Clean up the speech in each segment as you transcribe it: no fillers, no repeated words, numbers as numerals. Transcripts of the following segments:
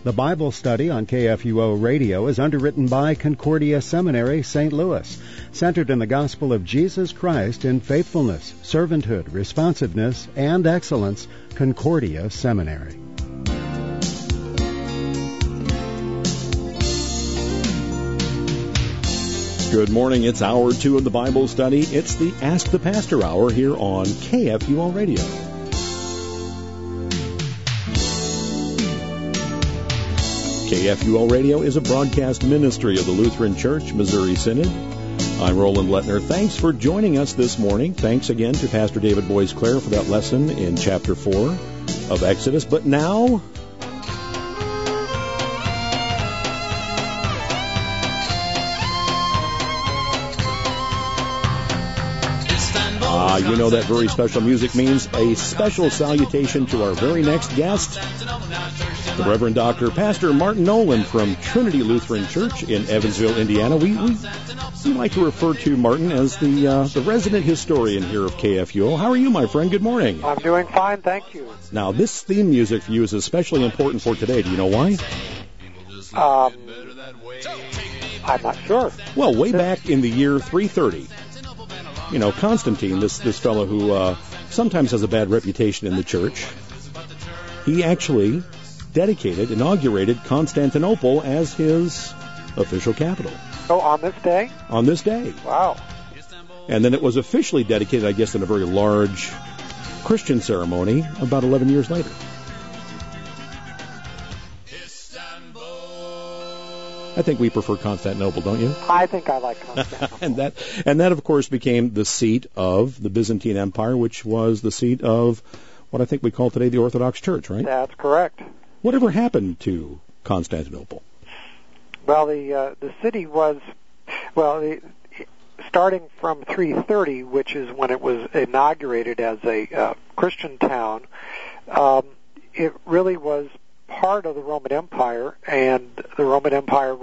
The Bible study on KFUO Radio is underwritten by Concordia Seminary, St. Louis, centered in the gospel of Jesus Christ in faithfulness, servanthood, responsiveness, and excellence. Concordia Seminary. Good morning. It's hour 2 of the Bible study. It's the Ask the Pastor hour here on KFUO Radio. KFUO Radio is a broadcast ministry of the Lutheran Church, Missouri Synod. I'm Roland Lettner. Thanks for joining us this morning. Thanks again to Pastor David Boyce-Clare for that lesson in chapter 4 of Exodus. But now, you know that very special music means a special salutation to our very next guest, the Reverend Dr. Pastor Martin Nolan from Trinity Lutheran Church in Evansville, Indiana. We like to refer to Martin as the resident historian here of KFUO. How are you, my friend? Good morning. I'm doing fine, thank you. Now, this theme music for you is especially important for today. Do you know why? I'm not sure. Well, way back in the year 330, you know, Constantine, this fellow who sometimes has a bad reputation in the church, he actually inaugurated Constantinople as his official capital. Oh, on this day? On this day. Wow. And then it was officially dedicated, I guess, in a very large Christian ceremony about 11 years later. I think we prefer Constantinople, don't you? I think I like Constantinople. and that, of course, became the seat of the Byzantine Empire, which was the seat of what I think we call today the Orthodox Church, right? That's correct. Whatever happened to Constantinople? Well, the city was, starting from 330, which is when it was inaugurated as a Christian town, it really was part of the Roman Empire, and the Roman Empire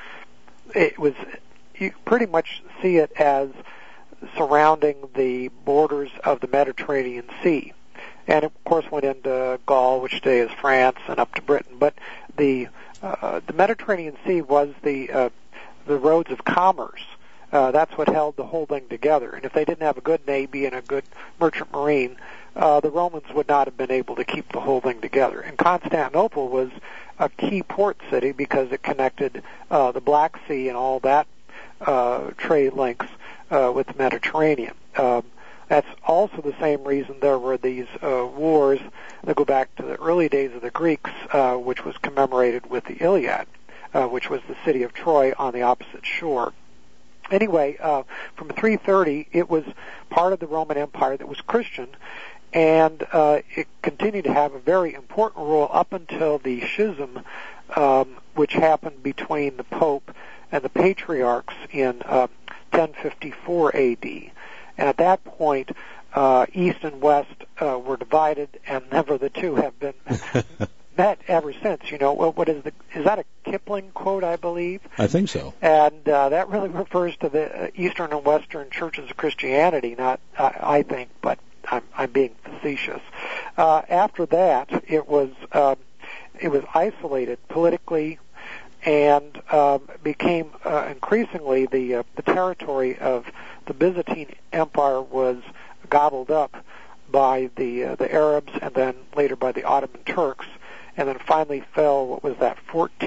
you pretty much see it as surrounding the borders of the Mediterranean Sea. And it, of course, went into Gaul, which today is France, and up to Britain. But the Mediterranean Sea was the roads of commerce. That's what held the whole thing together. And if they didn't have a good navy and a good merchant marine, the Romans would not have been able to keep the whole thing together. And Constantinople was a key port city because it connected the Black Sea and all that trade links with the Mediterranean. That's also the same reason there were these wars that go back to the early days of the Greeks, which was commemorated with the Iliad, which was the city of Troy on the opposite shore. Anyway, from 330, it was part of the Roman Empire that was Christian, and it continued to have a very important role up until the schism, which happened between the Pope and the Patriarchs in 1054 A.D. And at that point, East and West were divided, and never the two have been met ever since. You know, is that a Kipling quote, I believe? I think so. And that really refers to the Eastern and Western churches of Christianity, not I think, but I'm being facetious. After that, it was isolated politically, and became increasingly the territory of the Byzantine Empire was gobbled up by the Arabs, and then later by the Ottoman Turks, and then finally fell. What was that?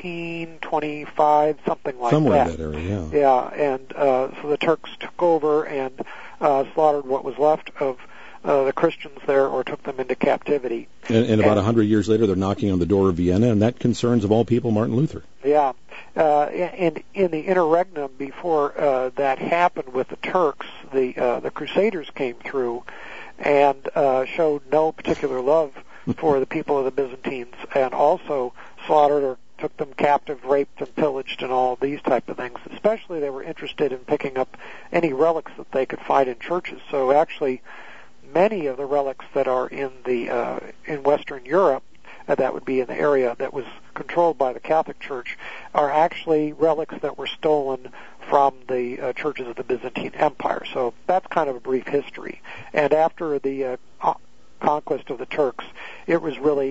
1425, something like somewhere that. In that area, yeah. Yeah, and so the Turks took over and slaughtered what was left of the Christians there, or took them into captivity. And about 100 years later, they're knocking on the door of Vienna, and that concerns, of all people, Martin Luther. Yeah. And in the interregnum before that happened with the Turks, the Crusaders came through and showed no particular love for the people of the Byzantines, and also slaughtered or took them captive, raped and pillaged, and all these type of things. Especially they were interested in picking up any relics that they could find in churches. So actually, many of the relics that are in Western Europe, that would be in the area that was controlled by the Catholic Church, are actually relics that were stolen from the churches of the Byzantine Empire. So that's kind of a brief history. And after the conquest of the Turks, it was really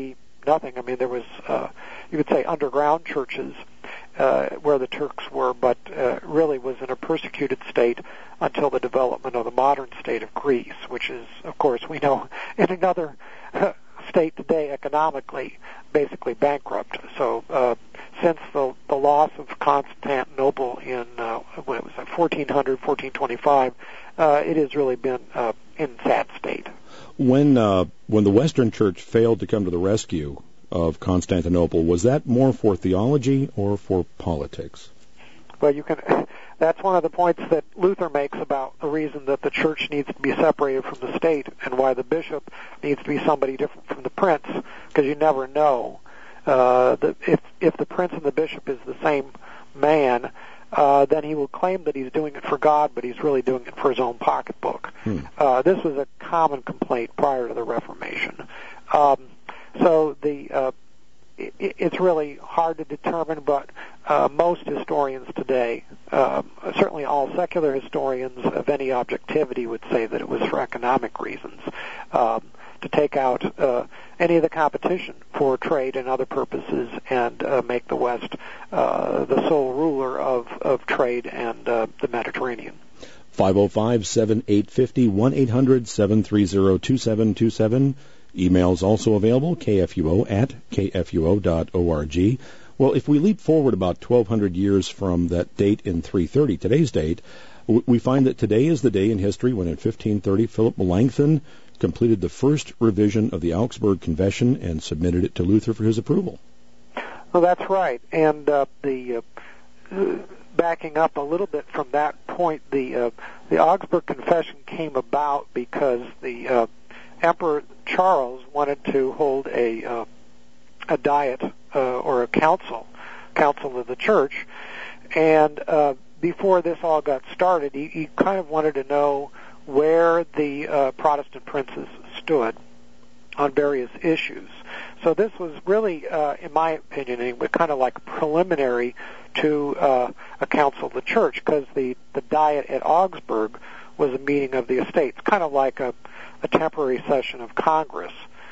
nothing. I mean, there was, you would say, underground churches where the Turks were, but really was in a persecuted state until the development of the modern state of Greece, which is, of course, we know, in another state today economically basically bankrupt. So since the loss of Constantinople in what was it, 1425, it has really been in sad state. When the Western Church failed to come to the rescue of Constantinople, was that more for theology or for politics? Well, that's one of the points that Luther makes about the reason that the church needs to be separated from the state and why the bishop needs to be somebody different from the prince, because you never know if the prince and the bishop is the same man, then he will claim that he's doing it for God, but he's really doing it for his own pocketbook. This was a common complaint prior to the Reformation. So it's really hard to determine, but most historians today, certainly all secular historians of any objectivity, would say that it was for economic reasons, to take out any of the competition for trade and other purposes and make the West the sole ruler of trade and the Mediterranean. 505-7850, 1-800-730-2727. Emails also available, kfuo@kfuo.org. Well, if we leap forward about 1,200 years from that date in 330, today's date, we find that today is the day in history when in 1530 Philip Melanchthon completed the first revision of the Augsburg Confession and submitted it to Luther for his approval. Well, that's right. And backing up a little bit from that point, the Augsburg Confession came about because the Emperor Charles wanted to hold a diet or a council of the church, and before this all got started, he kind of wanted to know where the Protestant princes stood on various issues. So this was really, in my opinion, anyway, kind of like preliminary to a council of the church, because the diet at Augsburg was a meeting of the estates, kind of like a temporary session of Congress.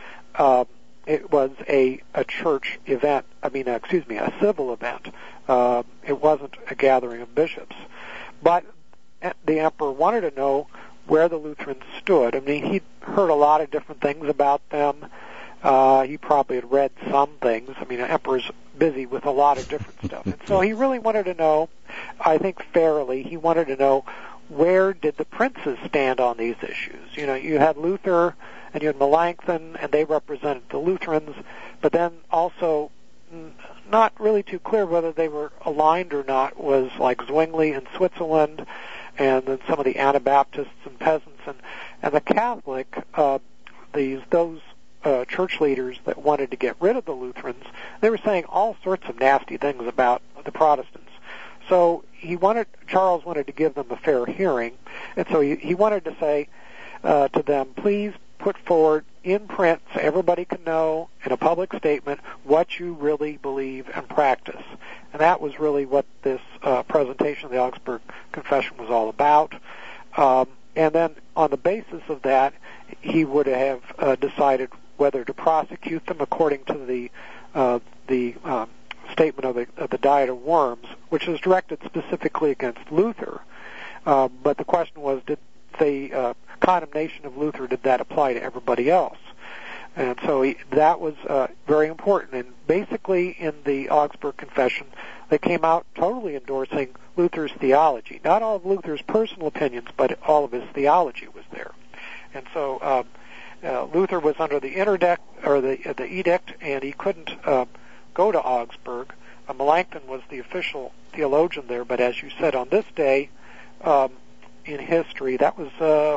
It was a church event, a civil event. It wasn't a gathering of bishops. But the emperor wanted to know where the Lutherans stood. I mean, he'd heard a lot of different things about them. He probably had read some things. I mean, an emperor's busy with a lot of different stuff. And so he really wanted to know, I think fairly, he wanted to know, where did the princes stand on these issues? You know, you had Luther and you had Melanchthon, and they represented the Lutherans, but then also not really too clear whether they were aligned or not was like Zwingli in Switzerland, and then some of the Anabaptists and peasants, and the Catholic, those church leaders that wanted to get rid of the Lutherans, they were saying all sorts of nasty things about the Protestants. So Charles wanted to give them a fair hearing, and so he wanted to say to them, please put forward in print so everybody can know in a public statement what you really believe and practice. And that was really what this presentation of the Augsburg Confession was all about. And then on the basis of that, he would have decided whether to prosecute them according to the statement of the Diet of Worms, which was directed specifically against Luther. But the question was, did the condemnation of Luther, did that apply to everybody else? And so that was very important. And basically in the Augsburg Confession, they came out totally endorsing Luther's theology. Not all of Luther's personal opinions, but all of his theology was there. And so Luther was under the interdict, or the edict, and he couldn't go to Augsburg. Melanchthon was the official theologian there, but as you said, on this day in history, that was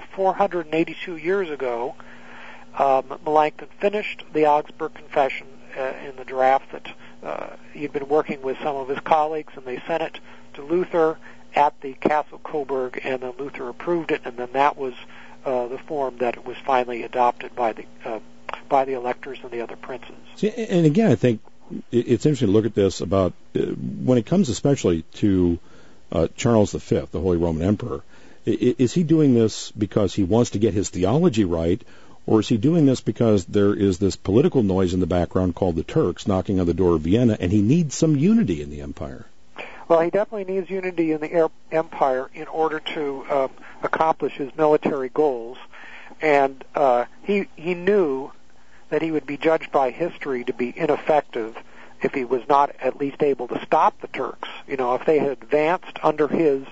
482 years ago, Melanchthon finished the Augsburg Confession in the draft that he'd been working with some of his colleagues, and they sent it to Luther at the Castle Coburg, and then Luther approved it, and then that was the form that it was finally adopted by the electors and the other princes. See, and again, I think it's interesting to look at this about when it comes especially to Charles V, the Holy Roman Emperor. Is he doing this because he wants to get his theology right, Or is he doing this because there is this political noise in the background called the Turks knocking on the door of Vienna, and he needs some unity in the empire? Well, he definitely needs unity in the empire in order to accomplish his military goals. And he knew that he would be judged by history to be ineffective if he was not at least able to stop the Turks. You know, if they had advanced under his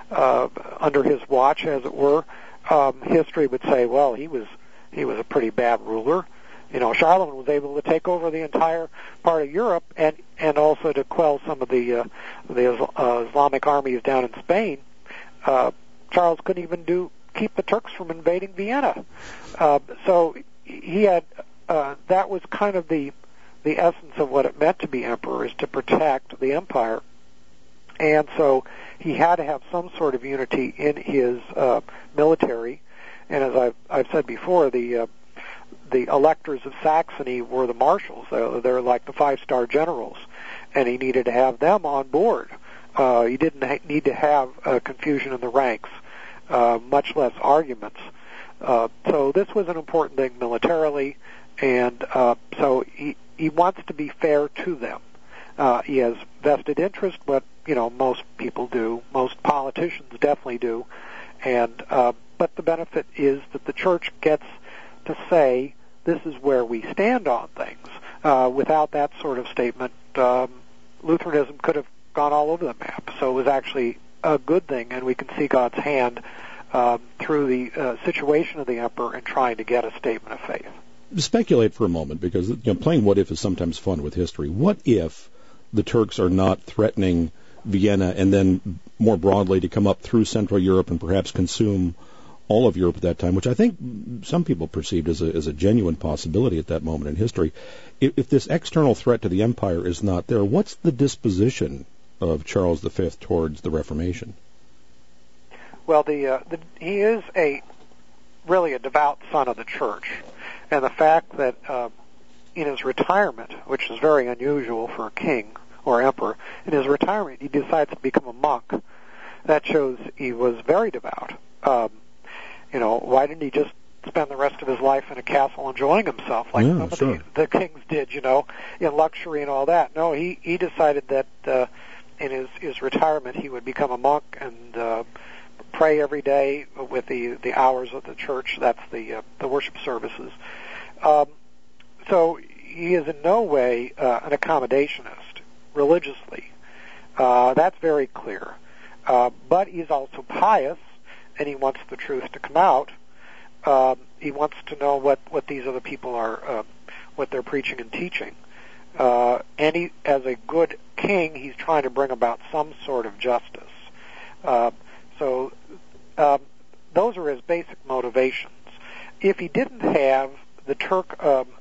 watch, as it were, history would say, well, he was a pretty bad ruler. You know, Charlemagne was able to take over the entire part of Europe and also to quell some of the Islamic armies down in Spain. Charles couldn't even keep the Turks from invading Vienna. So he had that was kind of the essence of what it meant to be emperor, is to protect the empire. And so he had to have some sort of unity in his military. And as I've said before, the electors of Saxony were the marshals. They're like the 5-star generals, and he needed to have them on board. He didn't need to have confusion in the ranks, much less arguments. So this was an important thing militarily, and so he wants to be fair to them. He has vested interest, but most people do. Most politicians definitely do, and but the benefit is that the church gets to say, this is where we stand on things. Without that sort of statement, Lutheranism could have gone all over the map. So it was actually a good thing, and we can see God's hand through the situation of the emperor in trying to get a statement of faith. Speculate for a moment, because playing what if is sometimes fun with history. What if the Turks are not threatening Vienna and then more broadly to come up through Central Europe and perhaps consume all of Europe at that time, which I think some people perceived as a genuine possibility at that moment in history. If this external threat to the empire is not there, what's the disposition of Charles V towards the Reformation? Well, he is really a devout son of the church, and the fact that in his retirement, which is very unusual for a king or emperor, in his retirement he decides to become a monk. That shows he was very devout. Why didn't he just spend the rest of his life in a castle enjoying himself like some of the kings did, in luxury and all that? No, he decided that in his retirement he would become a monk and pray every day with the hours of the church. That's the worship services. So he is in no way an accommodationist religiously. That's very clear. But he's also pious, and he wants the truth to come out. He wants to know what these other people are, what they're preaching and teaching. And he, as a good king, he's trying to bring about some sort of justice. So those are his basic motivations. If he didn't have the Turk,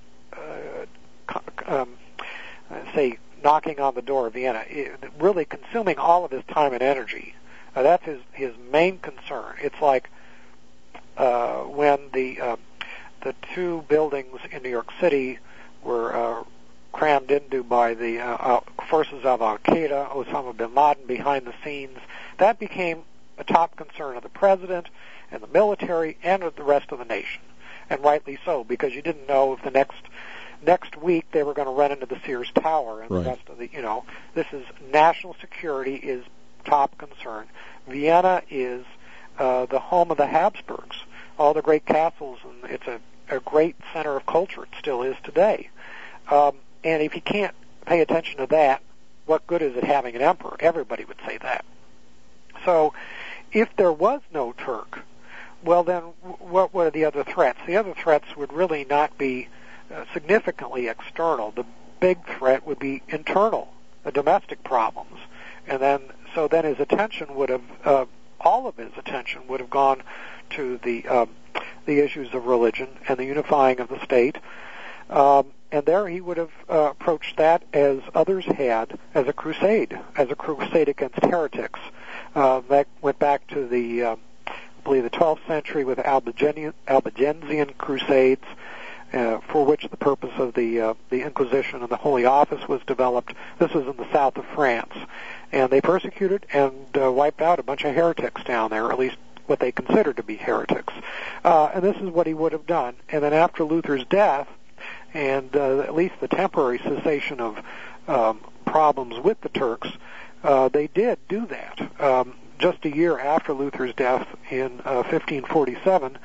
say, knocking on the door of Vienna, really consuming all of his time and energy, that's his main concern. It's like when the two buildings in New York City were crammed into by the forces of Al-Qaeda, Osama bin Laden behind the scenes. That became a top concern of the president and the military and of the rest of the nation, and rightly so, because you didn't know if the next week they were going to run into the Sears Tower and the rest of the, this is national security is top concern. Vienna is the home of the Habsburgs, all the great castles, and it's a great center of culture. It still is today. And if you can't pay attention to that, what good is it having an emperor? Everybody would say that. So if there was no Turk, well then what are the other threats? The other threats would really not be significantly external. The big threat would be internal, the domestic problems. And then his attention would have, all of his attention would have gone to the issues of religion and the unifying of the state. And there he would have approached that as others had, as a crusade against heretics. That went back to I believe the 12th century with Albigensian crusades, for which the purpose of the Inquisition and the Holy Office was developed. This was in the south of France. And they persecuted and wiped out a bunch of heretics down there, or at least what they considered to be heretics. And this is what he would have done. And then after Luther's death, and at least the temporary cessation of problems with the Turks, they did do that. Just a year after Luther's death in 1547,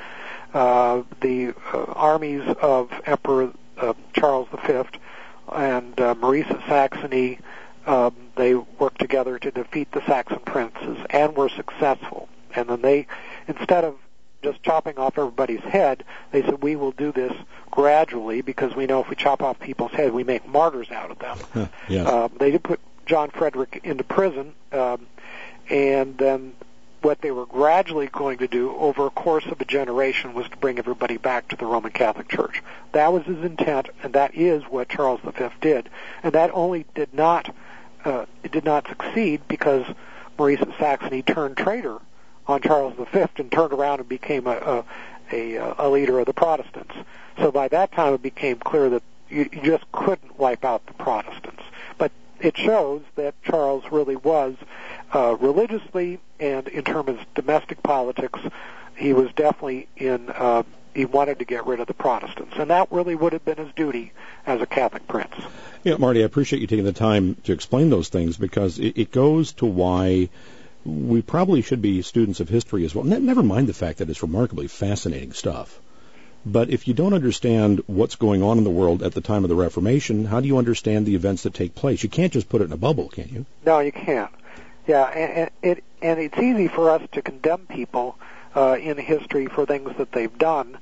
the armies of Emperor Charles V and Maurice of Saxony, they worked together to defeat the Saxon princes and were successful. And then they, instead of just chopping off everybody's head, they said, we will do this gradually because we know if we chop off people's head, we make martyrs out of them. Yes. They did put John Frederick into prison, and then what they were gradually going to do over a course of a generation was to bring everybody back to the Roman Catholic Church. That was his intent, and that is what Charles V did. And that only did not succeed because Maurice of Saxony turned traitor on Charles V and turned around and became a leader of the Protestants. So by that time it became clear that you just couldn't wipe out the Protestants. But it shows that Charles really was religiously and in terms of domestic politics, he was definitely he wanted to get rid of the Protestants. And that really would have been his duty as a Catholic prince. Yeah, Marty, I appreciate you taking the time to explain those things because it goes to why we probably should be students of history as well. Never mind the fact that it's remarkably fascinating stuff. But if you don't understand what's going on in the world at the time of the Reformation, how do you understand the events that take place? You can't just put it in a bubble, can you? No, you can't. Yeah, and it's easy for us to condemn people in history for things that they've done,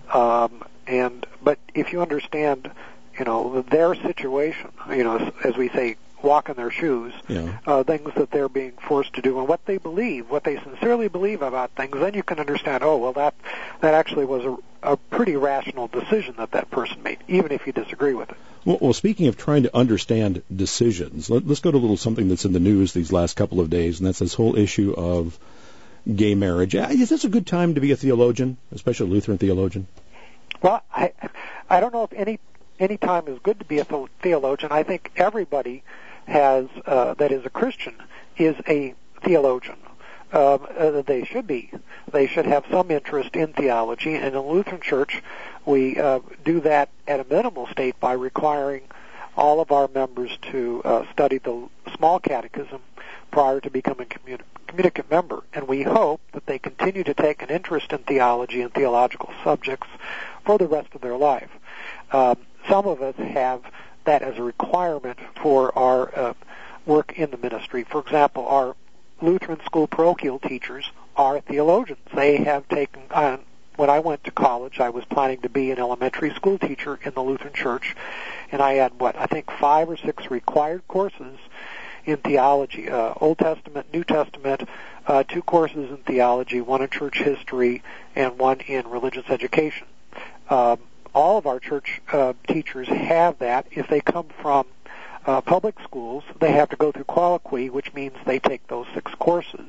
but if you understand, their situation, as we say, walk in their shoes, things that they're being forced to do and what they believe, what they sincerely believe about things, then you can understand, that actually was a pretty rational decision that person made, even if you disagree with it. Well, speaking of trying to understand decisions, let's go to a little something that's in the news these last couple of days, and that's this whole issue of gay marriage. Is this a good time to be a theologian, especially a Lutheran theologian? Well, I don't know if any time is good to be a theologian. I think everybody has that is a Christian is a theologian. They should be. They should have some interest in theology, and in the Lutheran Church, we do that at a minimal state by requiring all of our members to study the small catechism prior to becoming a communicant member. And we hope that they continue to take an interest in theology and theological subjects for the rest of their life. Some of us have that as a requirement for our work in the ministry. For example, our Lutheran school parochial teachers are theologians. They have taken when I went to college, I was planning to be an elementary school teacher in the Lutheran Church, and I had, 5 or 6 required courses in theology, Old Testament, New Testament, 2 courses in theology, 1 in church history, and 1 in religious education. All of our church teachers have that. If they come from public schools, they have to go through colloquy, which means they take those 6 courses.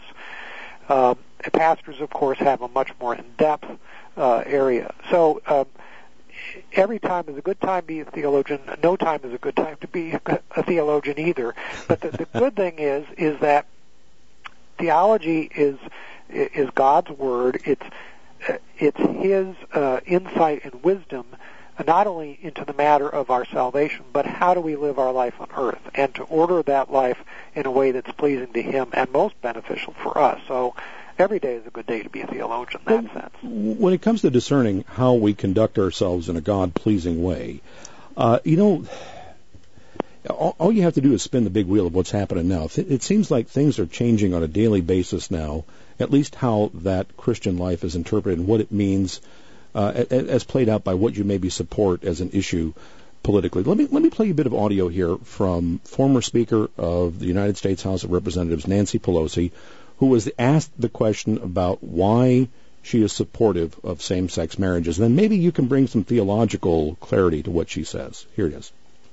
Pastors, of course, have a much more in-depth area. So every time is a good time to be a theologian. No time is a good time to be a theologian either. But the good thing is that theology is God's word. It's His insight and wisdom, not only into the matter of our salvation, but how do we live our life on earth, and to order that life in a way that's pleasing to Him and most beneficial for us. So every day is a good day to be a theologian in that sense. When it comes to discerning how we conduct ourselves in a God-pleasing way, all you have to do is spin the big wheel of what's happening now. It seems like things are changing on a daily basis now, at least how that Christian life is interpreted and what it means as played out by what you maybe support as an issue politically. Let me play you a bit of audio here from former Speaker of the United States House of Representatives, Nancy Pelosi, who was asked the question about why she is supportive of same-sex marriages. And then maybe you can bring some theological clarity to what she says. Here it is.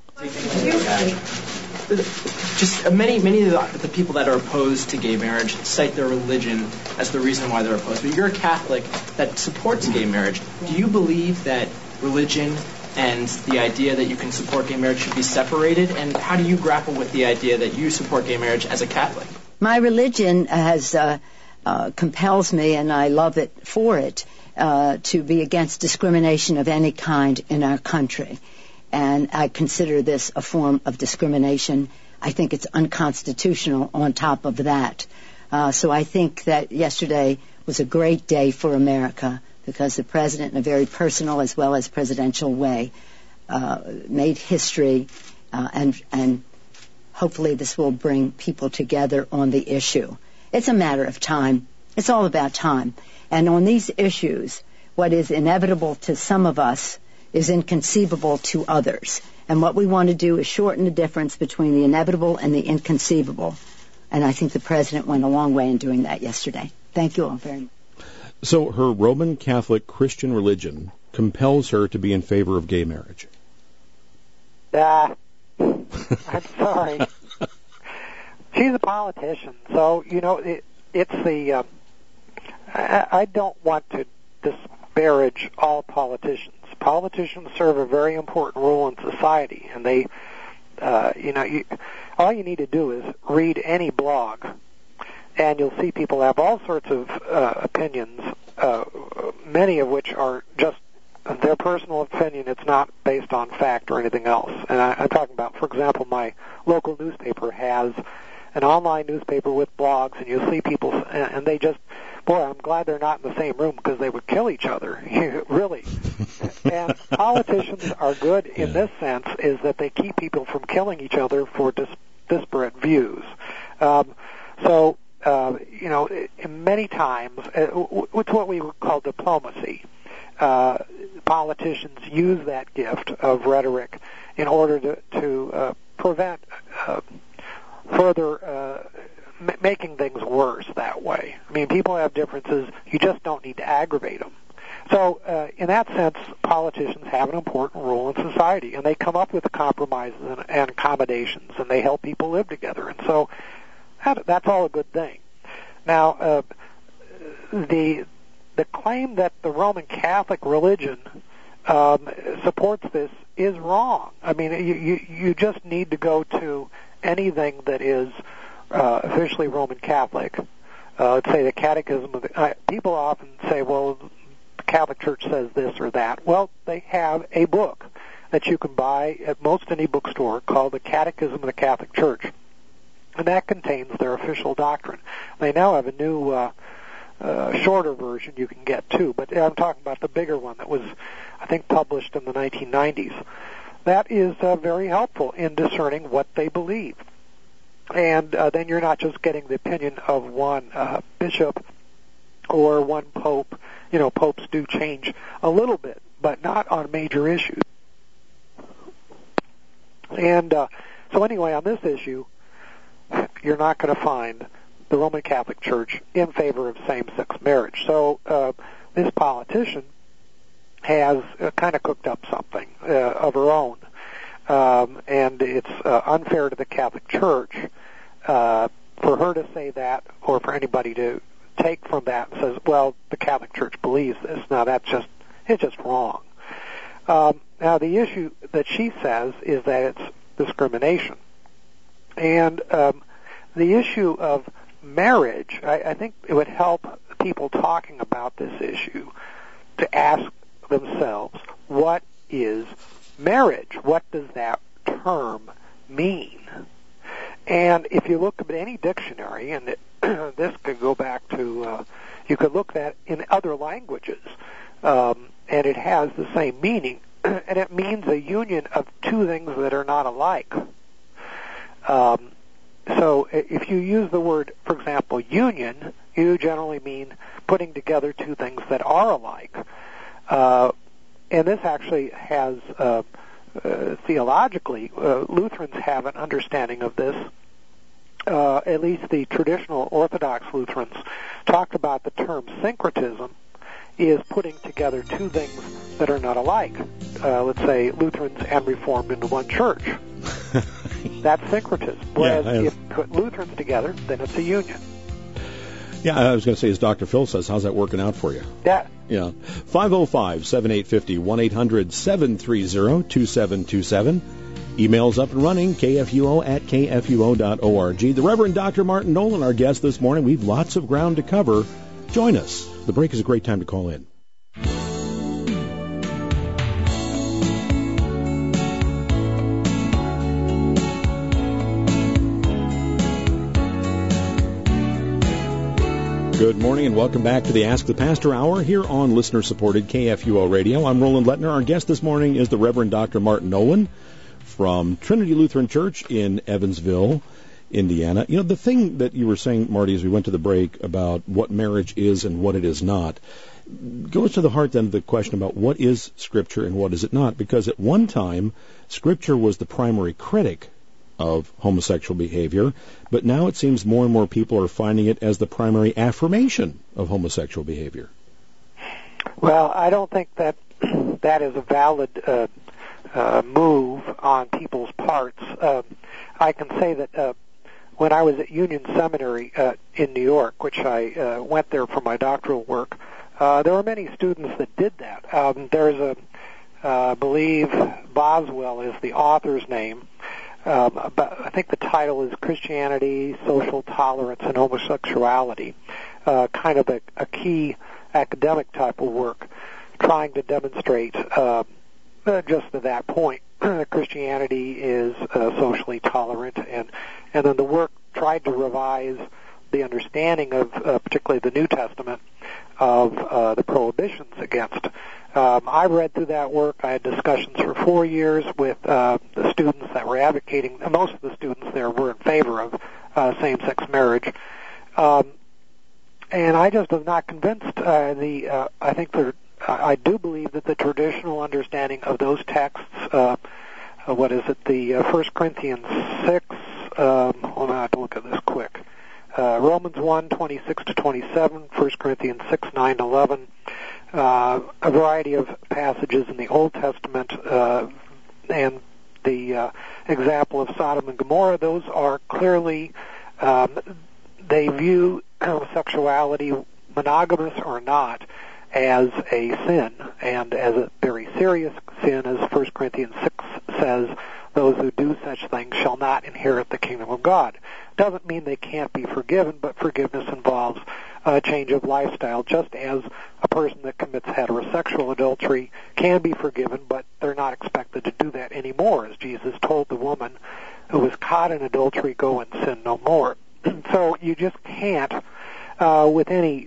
Just many of the people that are opposed to gay marriage cite their religion as the reason why they're opposed. But you're a Catholic that supports gay marriage. Do you believe that religion and the idea that you can support gay marriage should be separated? And how do you grapple with the idea that you support gay marriage as a Catholic? My religion has compels me, and I love it for it, to be against discrimination of any kind in our country. And I consider this a form of discrimination. I think it's unconstitutional on top of that. So I think that yesterday was a great day for America because the President, in a very personal as well as presidential way, made history, and hopefully this will bring people together on the issue. It's a matter of time. It's all about time. And on these issues, what is inevitable to some of us is inconceivable to others. And what we want to do is shorten the difference between the inevitable and the inconceivable. And I think the President went a long way in doing that yesterday. Thank you all very much. So her Roman Catholic Christian religion compels her to be in favor of gay marriage. I'm sorry. She's a politician, so, it's the... I don't want to disparage all politicians. Politicians serve a very important role in society, and they, all you need to do is read any blog, and you'll see people have all sorts of opinions, many of which are just their personal opinion. It's not based on fact or anything else. And I'm talking about, for example, my local newspaper has an online newspaper with blogs, and you'll see people, and they just, boy, I'm glad they're not in the same room because they would kill each other, really. And politicians are good in this sense, is that they keep people from killing each other for disparate views. Many times, it's what we would call diplomacy. Politicians use that gift of rhetoric in order to prevent further making things worse that way. I mean, people have differences. You just don't need to aggravate them. So in that sense, politicians have an important role in society, and they come up with compromises and accommodations, and they help people live together. And so that's all a good thing. Now, the claim that the Roman Catholic religion supports this is wrong. I mean, you just need to go to anything that is officially Roman Catholic. Let's say the Catechism of the... people often say, well, the Catholic Church says this or that. Well, they have a book that you can buy at most any bookstore called the Catechism of the Catholic Church, and that contains their official doctrine. They now have a new shorter version you can get too, but I'm talking about the bigger one that was, I think, published in the 1990s. That is very helpful in discerning what they believe. And then you're not just getting the opinion of one bishop or one pope. You know, popes do change a little bit, but not on major issues. And so anyway, on this issue, you're not going to find the Roman Catholic Church in favor of same-sex marriage. So this politician has kind of cooked up something of her own. And it's unfair to the Catholic Church for her to say that, or for anybody to take from that and says, well, the Catholic Church believes this. Now, it's just wrong. Now, the issue that she says is that it's discrimination. And the issue of marriage, I think it would help people talking about this issue to ask themselves, what is marriage? What does that term mean? And if you look at any dictionary, and this could go back to, you could look at in other languages, and it has the same meaning, and it means a union of two things that are not alike. So if you use the word, for example, union, you generally mean putting together two things that are alike. And this actually has, theologically, Lutherans have an understanding of this. At least the traditional Orthodox Lutherans talked about the term syncretism is putting together two things that are not alike. Let's say Lutherans and Reformed into one church. That's syncretism. Whereas if you put Lutherans together, then it's a union. Yeah, I was going to say, as Dr. Phil says, how's that working out for you? Yeah. 505-7850, 1-800-730-2727 Email's up and running, kfuo@kfuo.org. The Reverend Dr. Martin Nolan, our guest this morning. We've lots of ground to cover. Join us. The break is a great time to call in. Good morning and welcome back to the Ask the Pastor Hour here on listener-supported KFUO Radio. I'm Roland Lettner. Our guest this morning is the Reverend Dr. Martin Nolan from Trinity Lutheran Church in Evansville, Indiana. You know, the thing that you were saying, Marty, as we went to the break about what marriage is and what it is not, goes to the heart then of the question about what is Scripture and what is it not. Because at one time, Scripture was the primary critic of homosexual behavior, but now it seems more and more people are finding it as the primary affirmation of homosexual behavior. Well, I don't think that that is a valid move on people's parts. I can say that when I was at Union Seminary in New York, which I went there for my doctoral work, there were many students that did that. There's I believe Boswell is the author's name. But I think the title is Christianity, Social Tolerance, and Homosexuality, kind of a key academic type of work, trying to demonstrate just to that point Christianity is socially tolerant, and then the work tried to revise the understanding of particularly the New Testament of the prohibitions against. I read through that work. I had discussions for 4 years with the students that were advocating. Most of the students there were in favor of same-sex marriage, and I just was not convinced. I think I do believe that the traditional understanding of those texts, what is it? The 1 Corinthians 6. Hold on, I have to look at this quick. Romans 1:26-27, 1 Corinthians 6:9-11. A variety of passages in the Old Testament, and the example of Sodom and Gomorrah, those are clearly, they view homosexuality, monogamous or not, as a sin, and as a very serious sin, as 1 Corinthians 6 says, those who do such things shall not inherit the kingdom of God. Doesn't mean they can't be forgiven, but forgiveness involves a change of lifestyle, just as a person that commits heterosexual adultery can be forgiven, but they're not expected to do that anymore, as Jesus told the woman who was caught in adultery, go and sin no more. So you just can't, with any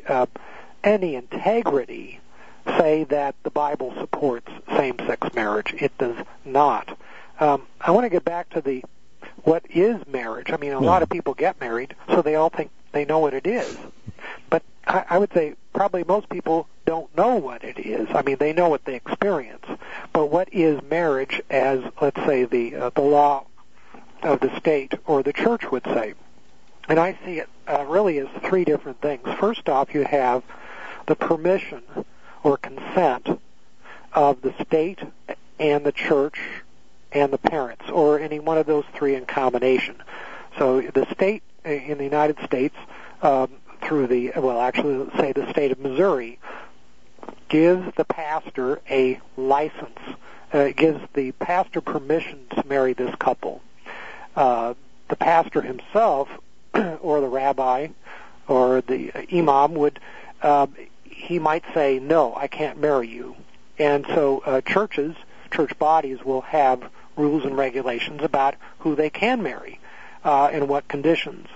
integrity, say that the Bible supports same-sex marriage. It does not. I want to get back to what is marriage. I mean, a lot of people get married, so they all think they know what it is. But I would say probably most people don't know what it is. I mean, they know what they experience. But what is marriage as, let's say, the law of the state or the church would say? And I see it really as three different things. First off, you have the permission or consent of the state and the church and the parents, or any one of those three in combination. So the state in the United States, through let's say the state of Missouri, gives the pastor a license, gives the pastor permission to marry this couple. The pastor himself, or the rabbi, or the imam would, he might say, no, I can't marry you. And so church bodies will have rules and regulations about who they can marry, and what conditions.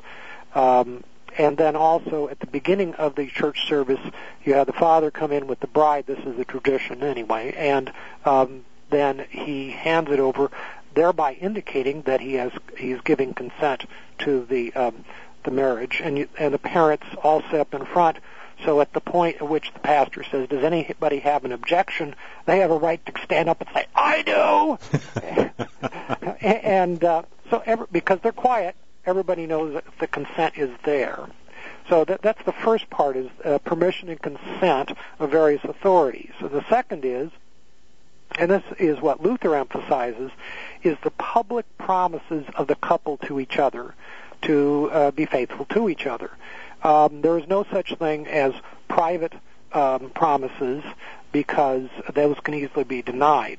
And then also at the beginning of the church service, you have the father come in with the bride. This is the tradition anyway, and then he hands it over, thereby indicating that he's giving consent to the marriage, and the parents all sit up in front. So at the point at which the pastor says, does anybody have an objection, they have a right to stand up and say, I do! And because they're quiet, everybody knows that the consent is there. So that's the first part, is permission and consent of various authorities. So the second is, and this is what Luther emphasizes, is the public promises of the couple to each other to be faithful to each other. There is no such thing as private promises, because those can easily be denied.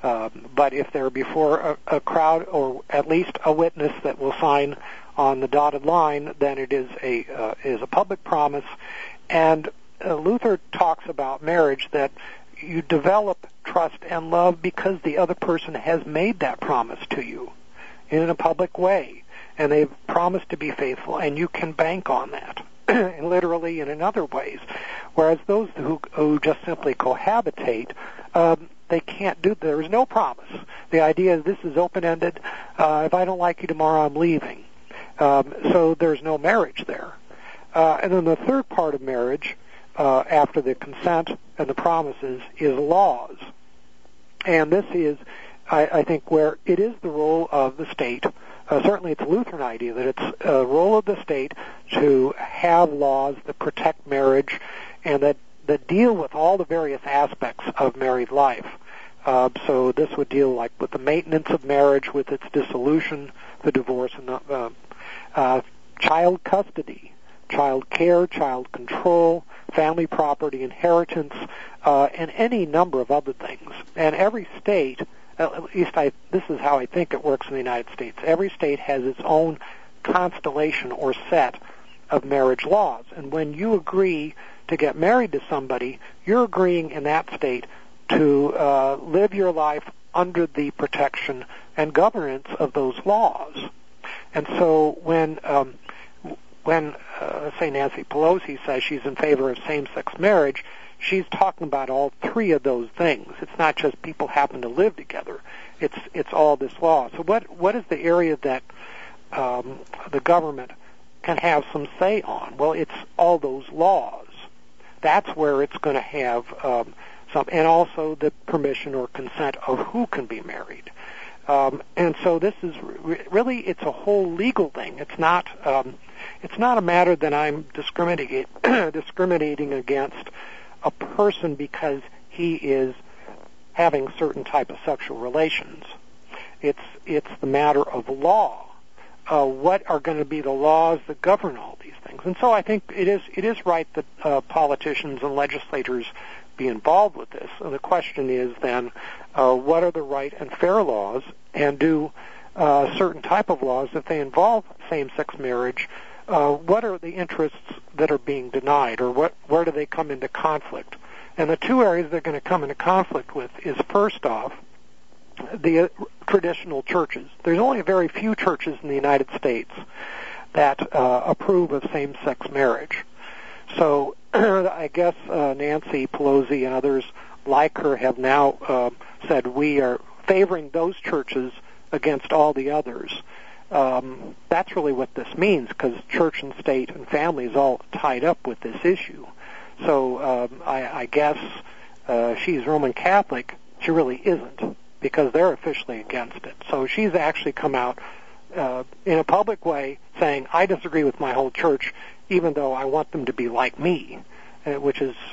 But if they're before a crowd or at least a witness that will sign on the dotted line, then it is a public promise. And Luther talks about marriage that you develop trust and love because the other person has made that promise to you in a public way, and they've promised to be faithful, and you can bank on that, and literally and in other ways. Whereas those who just simply cohabitate, they can't do. There is no promise. The idea is this is open-ended. If I don't like you tomorrow, I'm leaving. So there's no marriage there. And then the third part of marriage, after the consent and the promises, is laws. And this is, I think, where it is the role of the state. Certainly it's a Lutheran idea that it's a role of the state to have laws that protect marriage and that deal with all the various aspects of married life. So this would deal like with the maintenance of marriage, with its dissolution, the divorce, and child custody, child care, child control, family property, inheritance, and any number of other things. And every state, at least this is how I think it works in the United States, every state has its own constellation or set of marriage laws. And when you agree to get married to somebody, you're agreeing in that state to live your life under the protection and governance of those laws. And so when say Nancy Pelosi says she's in favor of same-sex marriage, she's talking about all three of those things. It's not just people happen to live together. It's all this law. So what is the area that the government can have some say on? Well, it's all those laws. That's where it's going to have some, and also the permission or consent of who can be married. And so this is really, it's a whole legal thing. It's not a matter that I'm discriminating against a person because he is having certain type of sexual relations. It's the matter of law. What are going to be the laws that govern all these things? And so I think it is right that politicians and legislators be involved with this. And the question is then, what are the right and fair laws, and do certain type of laws, if they involve same-sex marriage, what are the interests that are being denied, or where do they come into conflict? And the two areas they're going to come into conflict with is, first off, the traditional churches. There's only a very few churches in the United States that approve of same-sex marriage. So I guess Nancy Pelosi and others like her have now said we are favoring those churches against all the others. That's really what this means, because church and state and family is all tied up with this issue. So I guess she's Roman Catholic. She really isn't, because they're officially against it. So she's actually come out in a public way saying, I disagree with my whole church, even though I want them to be like me, which is,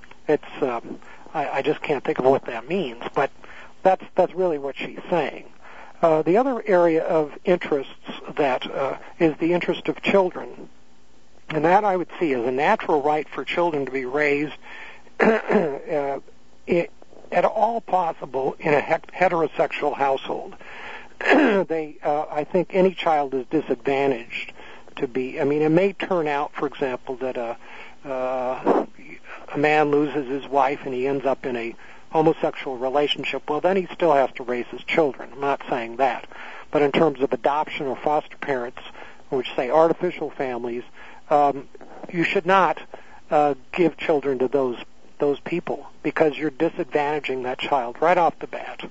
I just can't think of what that means, but that's really what she's saying. The other area of interests that is the interest of children, and that I would see as a natural right for children to be raised at all possible in a heterosexual household. I think any child is disadvantaged to be. I mean, it may turn out, for example, that a man loses his wife and he ends up in a homosexual relationship. Well, then he still has to raise his children. I'm not saying that. But in terms of adoption or foster parents, which say artificial families, you should not give children to those people, because you're disadvantaging that child right off the bat.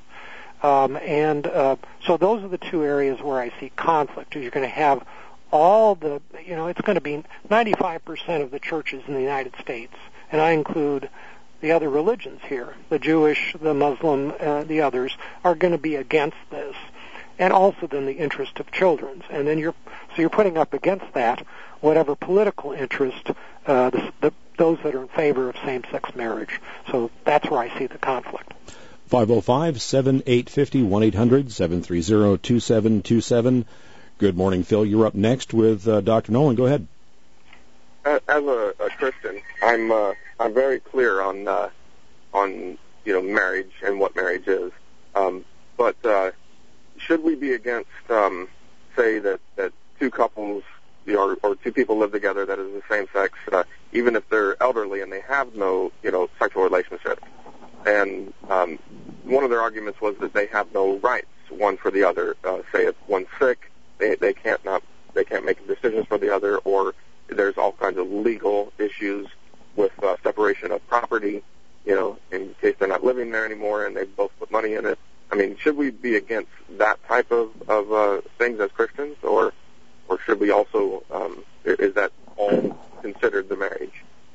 So those are the two areas where I see conflict. You're going to have all the, it's going to be 95% of the churches in the United States, and I include the other religions here, the Jewish, the Muslim, the others, are going to be against this, and also then the interest of children. And then you're putting up against that whatever political interest, those that are in favor of same-sex marriage. So that's where I see the conflict. 505-7850, 1-800-730-2727. Good morning, Phil. You're up next with Dr. Nolan. Go ahead. As a Christian, I'm very clear on marriage and what marriage is. But should we be against, say, that two couples or two people live together that is the same sex, even if they're elderly and they have no, sexual relationship? And one of their arguments was that they have no rights, one for the other. Say if one's sick, they can't make decisions for the other, or there's all kinds of legal issues with separation of property, in case they're not living there anymore and they both put money in it. I mean, should we be against that type of things as Christians, or should we also, is that all considered the marriage?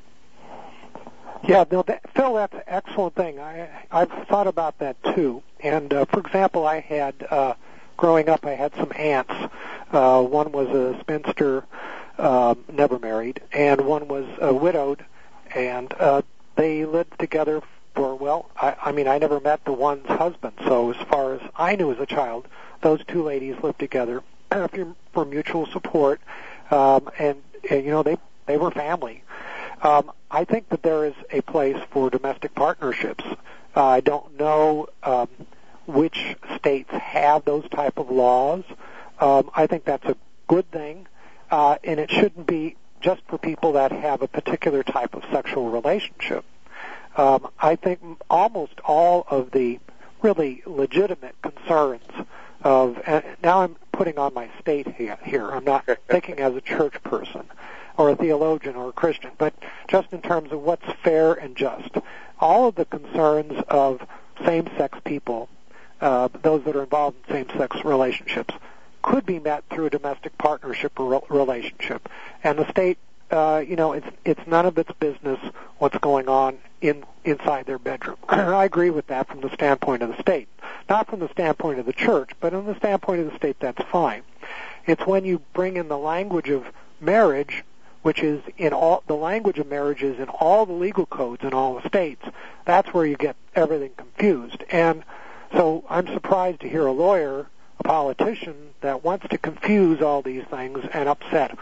Yeah, Phil, that's an excellent thing. I've thought about that too. And for example, growing up, I had some aunts. One was a spinster, never married, and one was widowed, and they lived together for, I never met the one's husband, so as far as I knew as a child, those two ladies lived together for mutual support, and they were family. I think that there is a place for domestic partnerships. I don't know which states have those type of laws. I think that's a good thing, and it shouldn't be just for people that have a particular type of sexual relationship. I think almost all of the really legitimate concerns and now I'm putting on my state here. I'm not thinking as a church person or a theologian or a Christian, but just in terms of what's fair and just. All of the concerns of same-sex people, those that are involved in same-sex relationships, could be met through a domestic partnership or relationship. And the state, it's none of its business what's going on inside their bedroom. I agree with that from the standpoint of the state. Not from the standpoint of the church, but from the standpoint of the state, that's fine. It's when you bring in the language of marriage, which is the language of marriage is in all the legal codes in all the states, that's where you get everything confused. And so I'm surprised to hear a lawyer, a politician, that wants to confuse all these things and upset.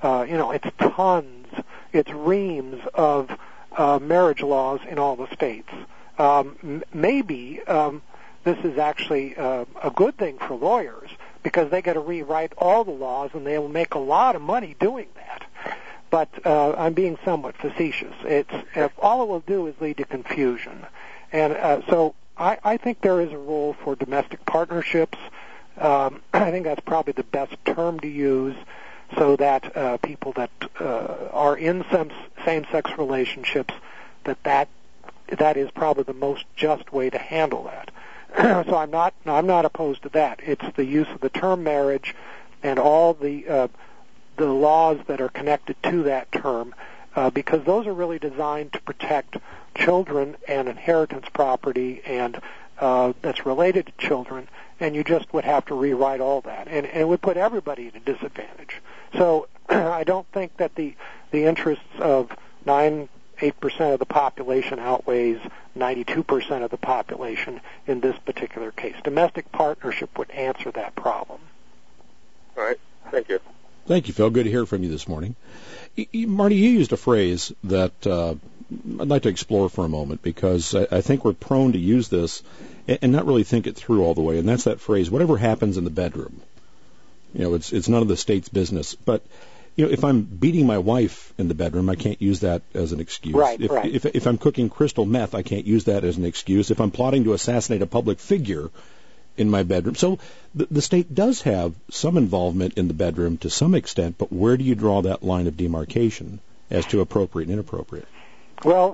It's reams of marriage laws in all the states. Maybe this is actually a good thing for lawyers because they got to rewrite all the laws and they will make a lot of money doing that. But I'm being somewhat facetious. All it will do is lead to confusion. And so I think there is a role for domestic partnerships. I think that's probably the best term to use, so that people that are in some same-sex relationships, that is probably the most just way to handle that. So I'm not opposed to that. It's the use of the term marriage and all the laws that are connected to that term, because those are really designed to protect children and inheritance property and that's related to children, and you just would have to rewrite all that, and it would put everybody at a disadvantage. So I don't think that the interests of 8% of the population outweighs 92% of the population in this particular case. Domestic partnership would answer that problem. All right. Thank you. Thank you, Phil. Good to hear from you this morning. Marty, you used a phrase that I'd like to explore for a moment, because I think we're prone to use this and not really think it through all the way, and that's that phrase, whatever happens in the bedroom. It's none of the state's business. But, if I'm beating my wife in the bedroom, I can't use that as an excuse. Right. If I'm cooking crystal meth, I can't use that as an excuse. If I'm plotting to assassinate a public figure in my bedroom. So the state does have some involvement in the bedroom to some extent, but where do you draw that line of demarcation as to appropriate and inappropriate? Well,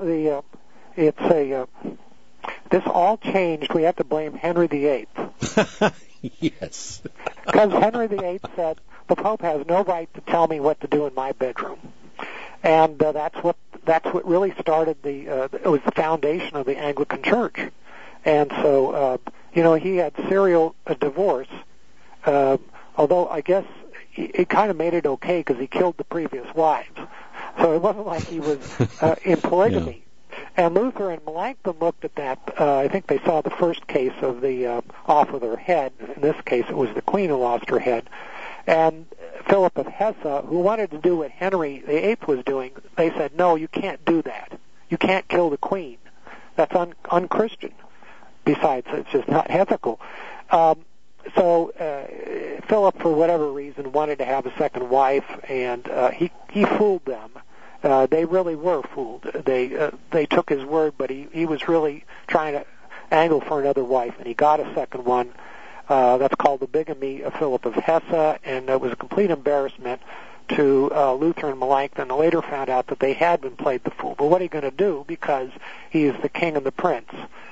this all changed. We have to blame Henry VIII. Yes. Because Henry VIII said, the Pope has no right to tell me what to do in my bedroom. And that's what really started it was the foundation of the Anglican Church. And so, he had serial divorce, although I guess he kind of made it okay because he killed the previous wives. So it wasn't like he was in polygamy. Yeah. And Luther and Melanchthon looked at that. I think they saw the first case of the off of their head. In this case, it was the Queen who lost her head. And Philip of Hesse, who wanted to do what Henry VIII was doing, they said, no, you can't do that. You can't kill the Queen. That's unchristian. Besides, it's just not ethical. So Philip, for whatever reason, wanted to have a second wife, and he fooled them. They really were fooled. They took his word, but he was really trying to angle for another wife, and he got a second one. That's called the bigamy of Philip of Hesse, and it was a complete embarrassment to Luther and Melanchthon. Later found out that they had been played the fool. But what are you going to do? Because he is the king and the prince.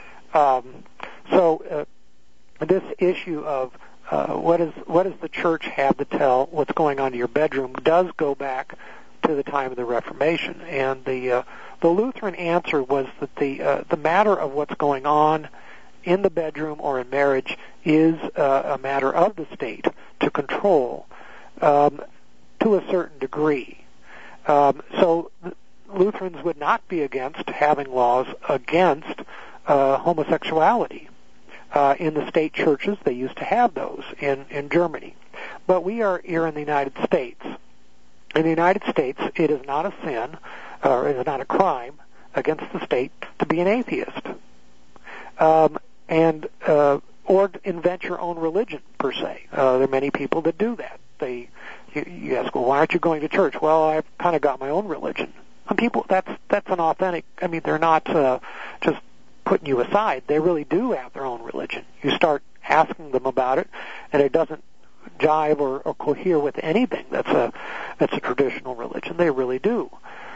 So this issue of what does the church have to tell what's going on in your bedroom does go back to the time of the Reformation. And the Lutheran answer was that the matter of what's going on in the bedroom or in marriage is a matter of the state to control to a certain degree. So Lutherans would not be against having laws against homosexuality. In the state churches, they used to have those in Germany. But we are here in the United States. In the United States, it is not a sin, or it is not a crime against the state to be an atheist. Or invent your own religion, per se. There are many people that do that. You ask, well, why aren't you going to church? Well, I've kind of got my own religion. And people, that's an authentic, I mean, they're not just putting you aside. They really do have their own religion. You start asking them about it, and it doesn't jive or cohere with anything that's a traditional religion. They really do.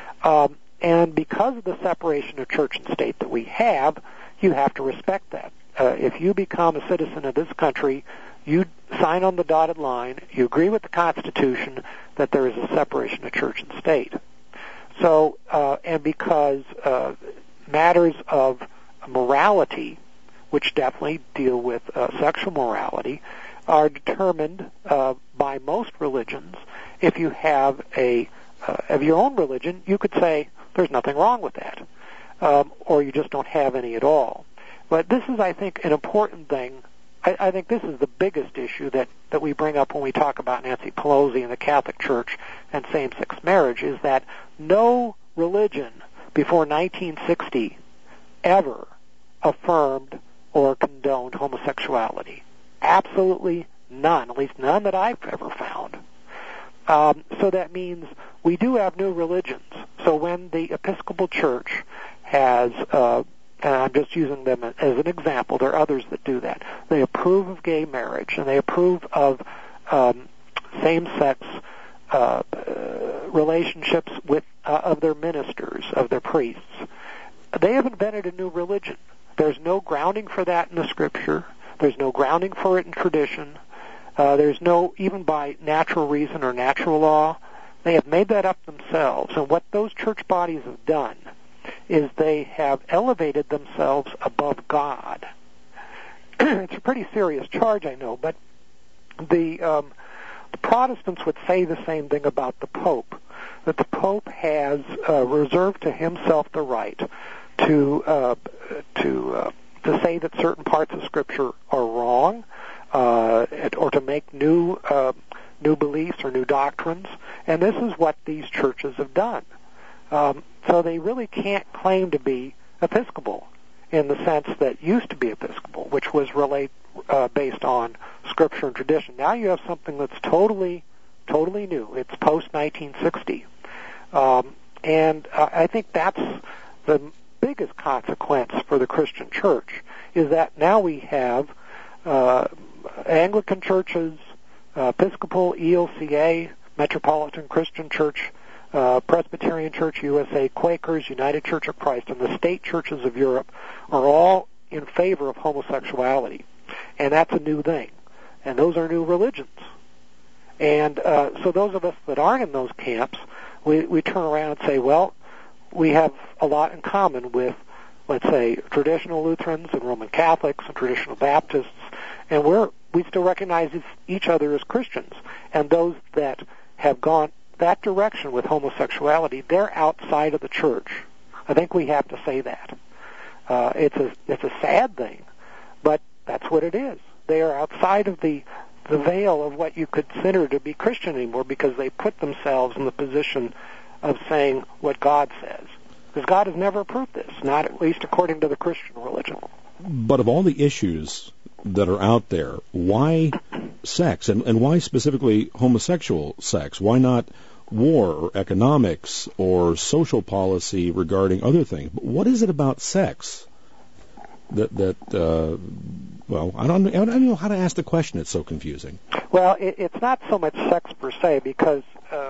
And because of the separation of church and state that we have, you have to respect that. If you become a citizen of this country, you sign on the dotted line, you agree with the Constitution that there is a separation of church and state. So, and because matters of morality, which definitely deal with sexual morality, are determined by most religions. If you have of your own religion, you could say there's nothing wrong with that, or you just don't have any at all. But this is, I think, an important thing. I think this is the biggest issue that we bring up when we talk about Nancy Pelosi and the Catholic Church and same-sex marriage, is that no religion before 1960 ever affirmed or condoned homosexuality. Absolutely none, at least none that I've ever found. So that means we do have new religions. So when the Episcopal Church has, and I'm just using them as an example, there are others that do that, they approve of gay marriage, and they approve of same-sex relationships with of their ministers, of their priests. They have invented a new religion. There's no grounding for that in the Scripture. There's no grounding for it in tradition. There's no, even by natural reason or natural law, they have made that up themselves. And what those church bodies have done is they have elevated themselves above God. It's a pretty serious charge, I know, but the Protestants would say the same thing about the Pope, that the Pope has reserved to himself the right to say that certain parts of Scripture are wrong, or to make new beliefs or new doctrines, and this is what these churches have done. So they really can't claim to be Episcopal in the sense that used to be Episcopal, which was really based on Scripture and tradition. Now you have something that's totally new. It's post-1960. And I think that's the biggest consequence for the Christian church, is that now we have Anglican churches, Episcopal, ELCA, Metropolitan Christian Church, Presbyterian Church USA, Quakers, United Church of Christ, and the state churches of Europe are all in favor of homosexuality. And that's a new thing. And those are new religions. And so those of us that aren't in those camps, we turn around and say, well, we have a lot in common with, let's say, traditional Lutherans and Roman Catholics and traditional Baptists, and we still recognize each other as Christians. And those that have gone that direction with homosexuality, they're outside of the church. I think we have to say that. It's a sad thing, but that's what it is. They are outside of the veil of what you consider to be Christian anymore, because they put themselves in the position of saying what God says. Because God has never approved this, not at least according to the Christian religion. But of all the issues that are out there, why sex, and why specifically homosexual sex? Why not war or economics or social policy regarding other things? But what is it about sex well, I don't know how to ask the question. It's so confusing. Well, it's not so much sex per se, because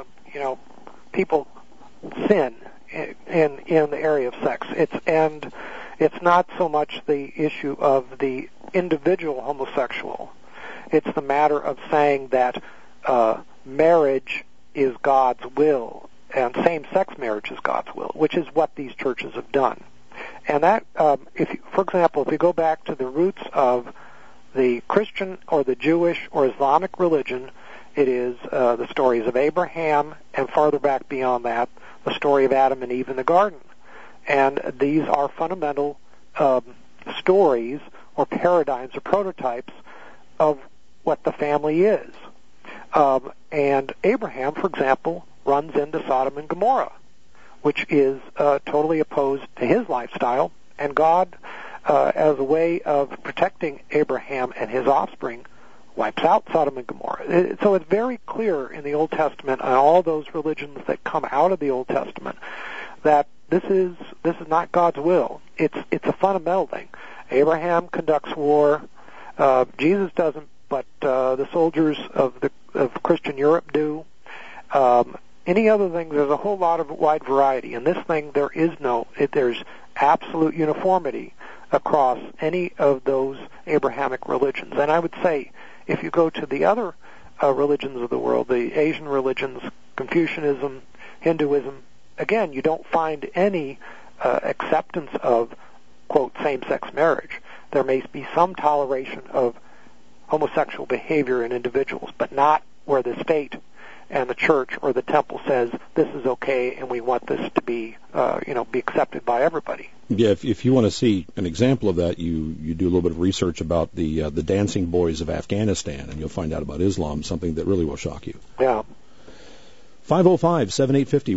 people sin in the area of sex. It's not so much the issue of the individual homosexual. It's the matter of saying that marriage is God's will, and same-sex marriage is God's will, which is what these churches have done. And that, for example, if you go back to the roots of the Christian or the Jewish or Islamic religion, it is the stories of Abraham, and farther back beyond that, the story of Adam and Eve in the garden. And these are fundamental stories or paradigms or prototypes of what the family is. And Abraham, for example, runs into Sodom and Gomorrah, which is totally opposed to his lifestyle, and God, as a way of protecting Abraham and his offspring, wipes out Sodom and Gomorrah. So it's very clear in the Old Testament and all those religions that come out of the Old Testament that this is not God's will. It's a fundamental thing. Abraham conducts war. Jesus doesn't, but the soldiers of Christian Europe do. Any other thing, there's a whole lot of wide variety. In this thing, there's absolute uniformity across any of those Abrahamic religions. And I would say, if you go to the other religions of the world, the Asian religions, Confucianism, Hinduism, again, you don't find any acceptance of, quote, same-sex marriage. There may be some toleration of homosexual behavior in individuals, but not where the state and the church or the temple says this is okay and we want this to be, be accepted by everybody. Yeah, if you want to see an example of that, you do a little bit of research about the dancing boys of Afghanistan, and you'll find out about Islam, something that really will shock you. Yeah. 505-7850,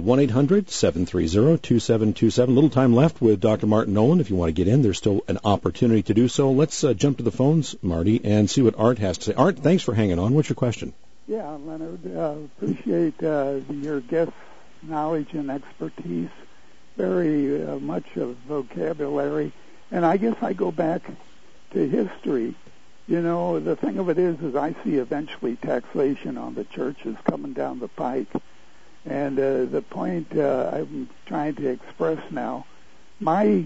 1-800-730-2727. Little time left with Dr. Martin Nolan. If you want to get in, there's still an opportunity to do so. Let's jump to the phones, Marty, and see what Art has to say. Art, thanks for hanging on. What's your question? Yeah, Leonard, appreciate your guest's knowledge and expertise, very much of vocabulary. And I guess I go back to history. The thing of it is I see eventually taxation on the churches coming down the pike. And the point I'm trying to express now, my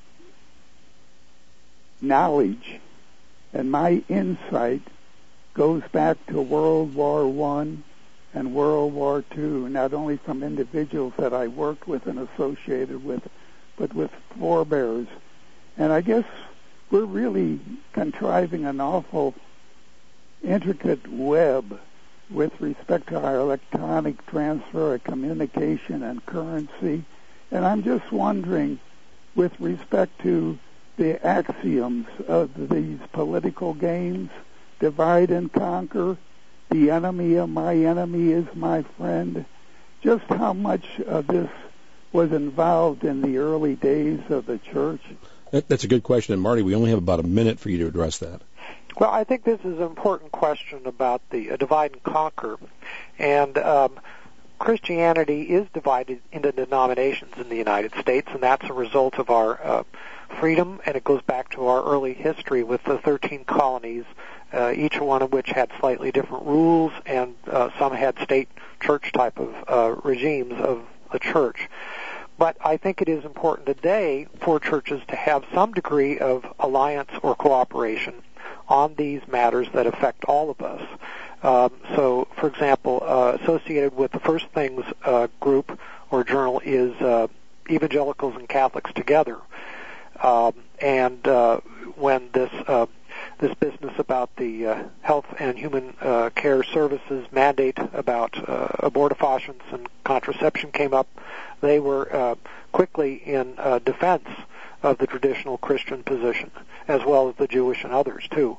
knowledge and my insight goes back to World War I and World War II, not only from individuals that I worked with and associated with, but with forebears. And I guess we're really contriving an awful intricate web with respect to our electronic transfer of communication and currency. And I'm just wondering, with respect to the axioms of these political games, divide and conquer, the enemy of my enemy is my friend, just how much of this was involved in the early days of the church? That's a good question, and Marty, we only have about a minute for you to address that. Well, I think this is an important question about the divide and conquer, and Christianity is divided into denominations in the United States, and that's a result of our freedom, and it goes back to our early history with the 13 colonies, each one of which had slightly different rules, and some had state church type of regimes of the church. But I think it is important today for churches to have some degree of alliance or cooperation on these matters that affect all of us. So, for example, associated with the First Things group or journal is Evangelicals and Catholics Together. And when this business about the Health and Human Care Services mandate about abortifacients and contraception came up, they were quickly in defense of the traditional Christian position, as well as the Jewish and others, too.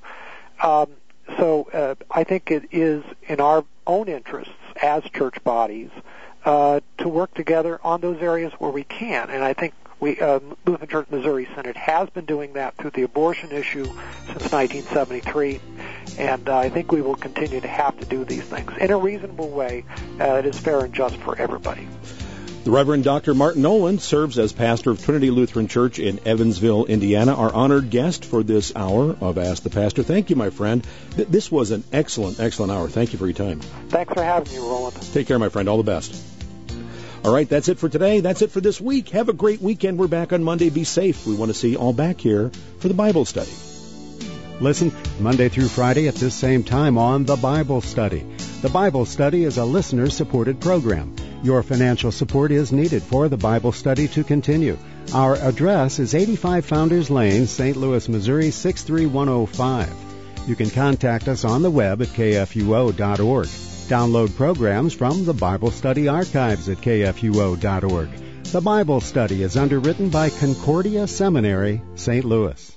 So I think it is in our own interests as church bodies to work together on those areas where we can. And I think Lutheran Church Missouri Synod has been doing that through the abortion issue since 1973, and I think we will continue to have to do these things in a reasonable way that is fair and just for everybody. The Reverend Dr. Martin Nolan serves as pastor of Trinity Lutheran Church in Evansville, Indiana, our honored guest for this hour of Ask the Pastor. Thank you, my friend. This was an excellent, excellent hour. Thank you for your time. Thanks for having me, Roland. Take care, my friend. All the best. All right, that's it for today. That's it for this week. Have a great weekend. We're back on Monday. Be safe. We want to see you all back here for the Bible study. Listen Monday through Friday at this same time on The Bible Study. The Bible Study is a listener-supported program. Your financial support is needed for the Bible study to continue. Our address is 85 Founders Lane, St. Louis, Missouri, 63105. You can contact us on the web at kfuo.org. Download programs from the Bible Study archives at kfuo.org. The Bible Study is underwritten by Concordia Seminary, St. Louis.